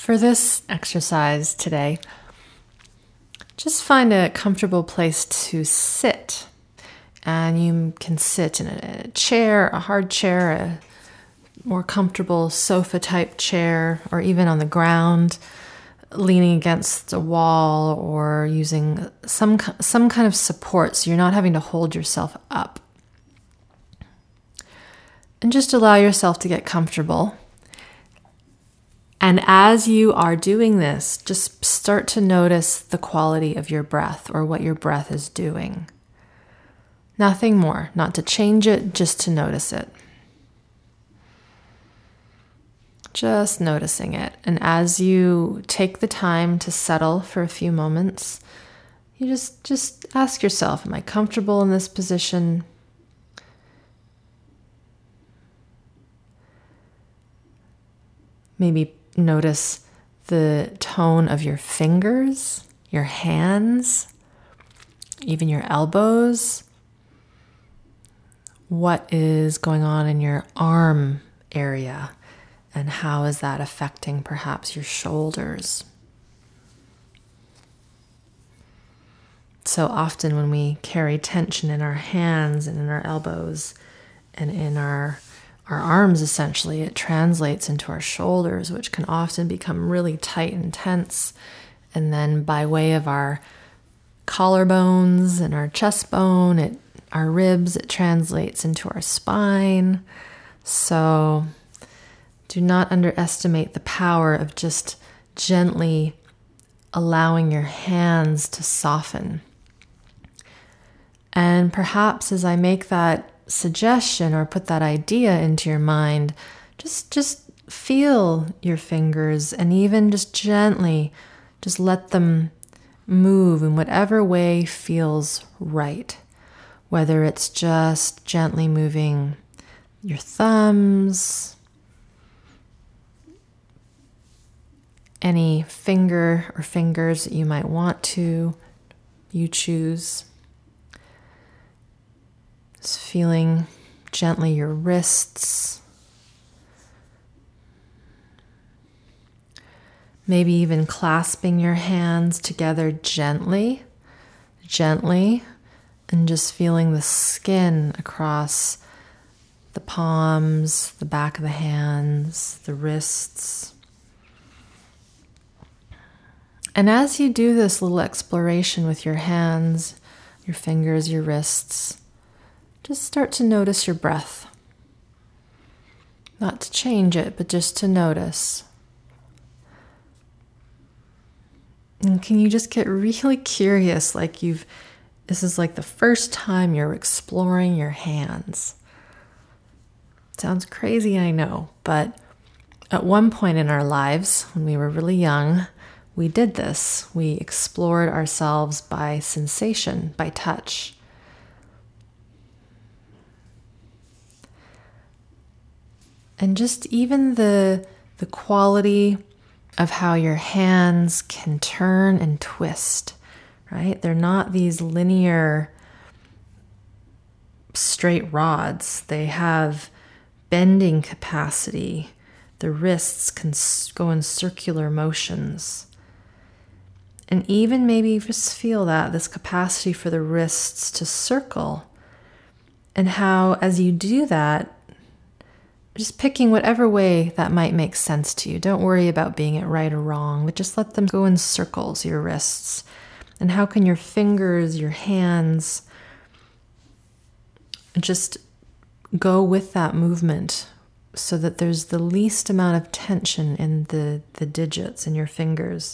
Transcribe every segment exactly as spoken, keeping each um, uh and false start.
For this exercise today, just find a comfortable place to sit. And you can sit in a chair, a hard chair, a more comfortable sofa type chair, or even on the ground, leaning against a wall or using some some kind of support so you're not having to hold yourself up. And just allow yourself to get comfortable. And as you are doing this, just start to notice the quality of your breath or what your breath is doing. Nothing more, not to change it, just to notice it. Just noticing it. And as you take the time to settle for a few moments, you just, just ask yourself, am I comfortable in this position? Maybe notice the tone of your fingers, your hands, even your elbows. What is going on in your arm area, and how is that affecting perhaps your shoulders? So often when we carry tension in our hands and in our elbows and in our our arms, essentially, it translates into our shoulders, which can often become really tight and tense. And then by way of our collarbones and our chest bone, it, our ribs, it translates into our spine. So do not underestimate the power of just gently allowing your hands to soften. And perhaps as I make that suggestion or put that idea into your mind, just just feel your fingers and even just gently just let them move in whatever way feels right. Whether it's just gently moving your thumbs, any finger or fingers that you might want to, you choose. Just feeling gently your wrists. Maybe even clasping your hands together gently, gently, and just feeling the skin across the palms, the back of the hands, the wrists. And as you do this little exploration with your hands, your fingers, your wrists, just start to notice your breath. Not to change it, but just to notice. And can you just get really curious, like you've, this is like the first time you're exploring your hands. Sounds crazy, I know, but at one point in our lives, when we were really young, we did this. We explored ourselves by sensation, by touch. And just even the, the quality of how your hands can turn and twist, right? They're not these linear, straight rods. They have bending capacity. The wrists can go in circular motions. And even maybe just feel that, this capacity for the wrists to circle. And how, as you do that, just picking whatever way that might make sense to you. Don't worry about being it right or wrong, but just let them go in circles, your wrists. And how can your fingers, your hands, just go with that movement so that there's the least amount of tension in the, the digits in your fingers.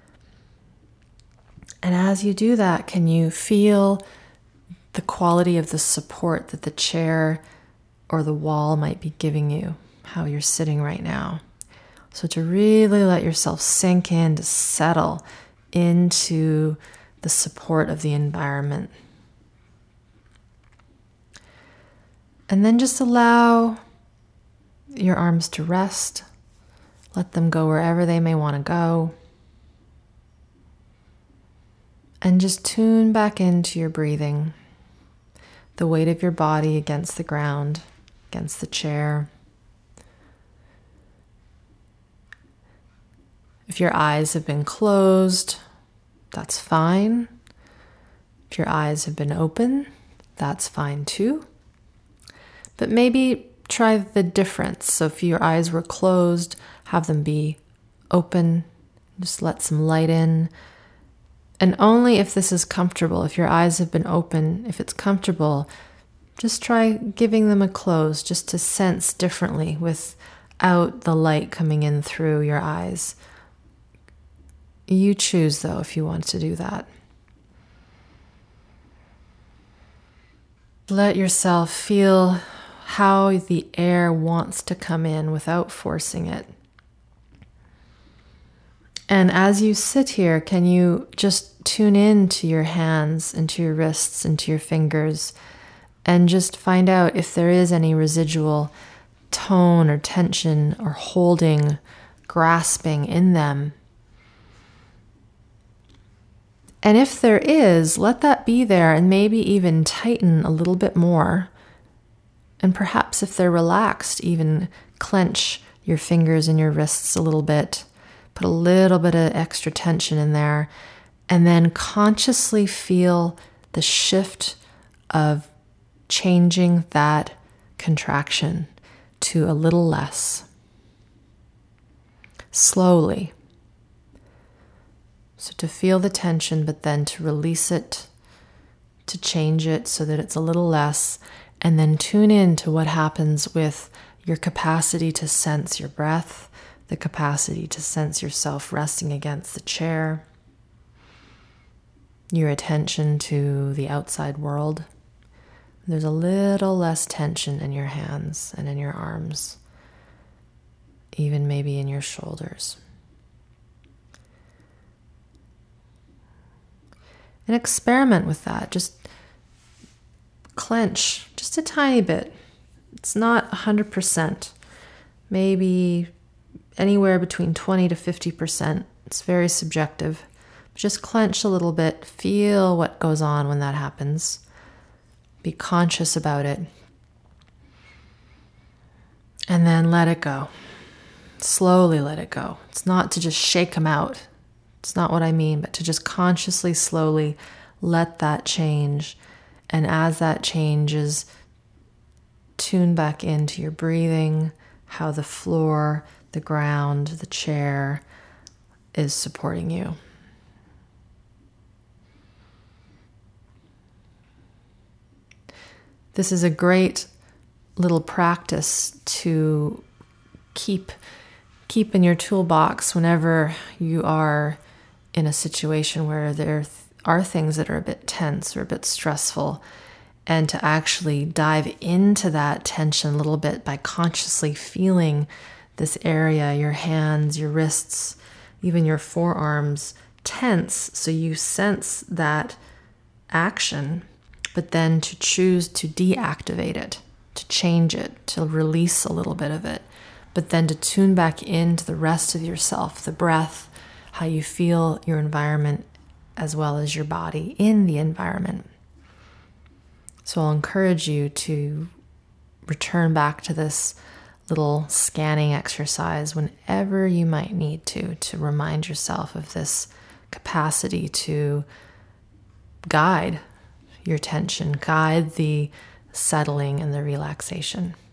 And as you do that, can you feel the quality of the support that the chair or the wall might be giving you, how you're sitting right now? So to really let yourself sink in, to settle into the support of the environment. And then just allow your arms to rest. Let them go wherever they may want to go. And just tune back into your breathing. The weight of your body against the ground, against the chair. If your eyes have been closed, that's fine. If your eyes have been open, that's fine too. But maybe try the difference. So if your eyes were closed, have them be open. Just let some light in. And only if this is comfortable, if your eyes have been open, if it's comfortable, just try giving them a close, just to sense differently without the light coming in through your eyes. You choose, though, if you want to do that. Let yourself feel how the air wants to come in without forcing it. And as you sit here, can you just tune in to your hands and to your wrists and to your fingers and just find out if there is any residual tone or tension or holding, grasping in them. And if there is, let that be there and maybe even tighten a little bit more. And perhaps if they're relaxed, even clench your fingers and your wrists a little bit. Put a little bit of extra tension in there. And then consciously feel the shift of changing that contraction to a little less. Slowly. So to feel the tension, but then to release it, to change it so that it's a little less, and then tune in to what happens with your capacity to sense your breath, the capacity to sense yourself resting against the chair, your attention to the outside world. There's a little less tension in your hands and in your arms, even maybe in your shoulders. And experiment with that. Just clench just a tiny bit. It's not one hundred percent. Maybe anywhere between twenty to fifty percent. It's very subjective. Just clench a little bit. Feel what goes on when that happens. Be conscious about it. And then let it go. Slowly let it go. It's not to just shake them out. It's not what I mean, but to just consciously, slowly let that change. And as that changes, tune back into your breathing, how the floor, the ground, the chair is supporting you. This is a great little practice to keep keep in your toolbox whenever you are in a situation where there are things that are a bit tense or a bit stressful, and to actually dive into that tension a little bit by consciously feeling this area, your hands, your wrists, even your forearms tense, so you sense that action, but then to choose to deactivate it, to change it, to release a little bit of it, but then to tune back into the rest of yourself, the breath, how you feel your environment as well as your body in the environment. So I'll encourage you to return back to this little scanning exercise whenever you might need to, to remind yourself of this capacity to guide your tension, guide the settling and the relaxation.